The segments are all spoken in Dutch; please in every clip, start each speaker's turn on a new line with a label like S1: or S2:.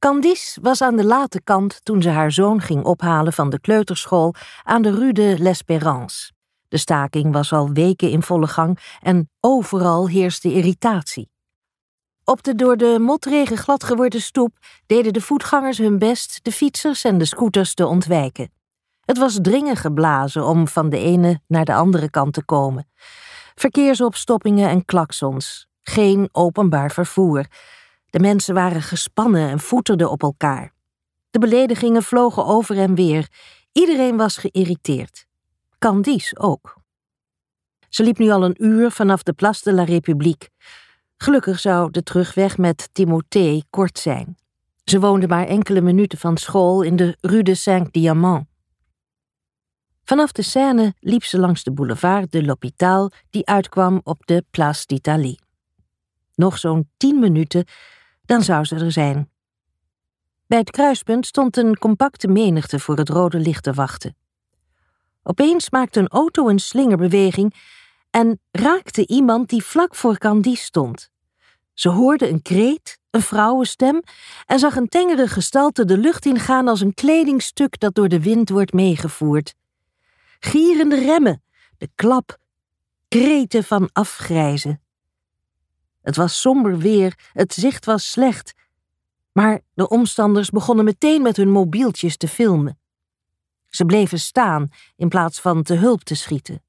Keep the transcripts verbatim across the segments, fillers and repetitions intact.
S1: Candice was aan de late kant toen ze haar zoon ging ophalen van de kleuterschool aan de Rue de l'Espérance. De staking was al weken in volle gang en overal heerste irritatie. Op de door de motregen glad geworden stoep deden de voetgangers hun best de fietsers en de scooters te ontwijken. Het was dringen geblazen om van de ene naar de andere kant te komen. Verkeersopstoppingen en klaksons. Geen openbaar vervoer. De mensen waren gespannen en voeterden op elkaar. De beledigingen vlogen over en weer. Iedereen was geïrriteerd. Candice ook. Ze liep nu al een uur vanaf de Place de la République. Gelukkig zou de terugweg met Timothée kort zijn. Ze woonde maar enkele minuten van school in de Rue de Saint-Diamant. Vanaf de Seine liep ze langs de boulevard de l'Hôpital die uitkwam op de Place d'Italie. Nog zo'n tien minuten, dan zou ze er zijn. Bij het kruispunt stond een compacte menigte voor het rode licht te wachten. Opeens maakte een auto een slingerbeweging en raakte iemand die vlak voor Candice stond. Ze hoorde een kreet, een vrouwenstem en zag een tengere gestalte de lucht ingaan als een kledingstuk dat door de wind wordt meegevoerd. Gierende remmen, de klap, kreten van afgrijzen. Het was somber weer, het zicht was slecht, maar de omstanders begonnen meteen met hun mobieltjes te filmen. Ze bleven staan in plaats van te hulp te schieten.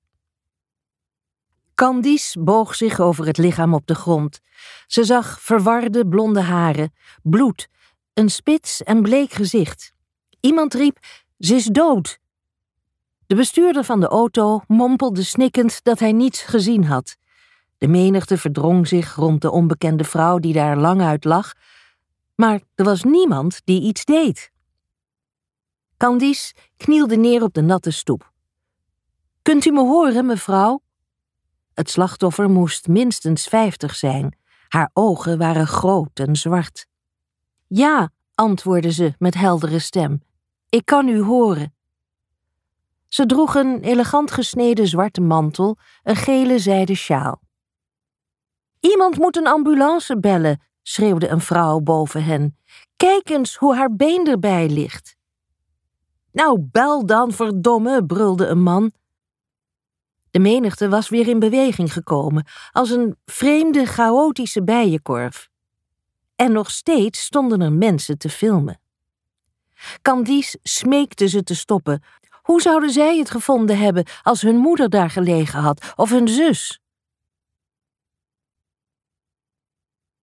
S1: Candice boog zich over het lichaam op de grond. Ze zag verwarde blonde haren, bloed, een spits en bleek gezicht. Iemand riep, ze is dood. De bestuurder van de auto mompelde snikkend dat hij niets gezien had. De menigte verdrong zich rond de onbekende vrouw die daar lang uit lag, maar er was niemand die iets deed. Candice knielde neer op de natte stoep. Kunt u me horen, mevrouw? Het slachtoffer moest minstens vijftig zijn. Haar ogen waren groot en zwart. Ja, antwoordde ze met heldere stem. Ik kan u horen. Ze droeg een elegant gesneden zwarte mantel, een gele zijden sjaal. Iemand moet een ambulance bellen, schreeuwde een vrouw boven hen. Kijk eens hoe haar been erbij ligt. Nou, bel dan, verdomme, brulde een man. De menigte was weer in beweging gekomen, als een vreemde, chaotische bijenkorf. En nog steeds stonden er mensen te filmen. Candice smeekte ze te stoppen. Hoe zouden zij het gevonden hebben als hun moeder daar gelegen had, of hun zus?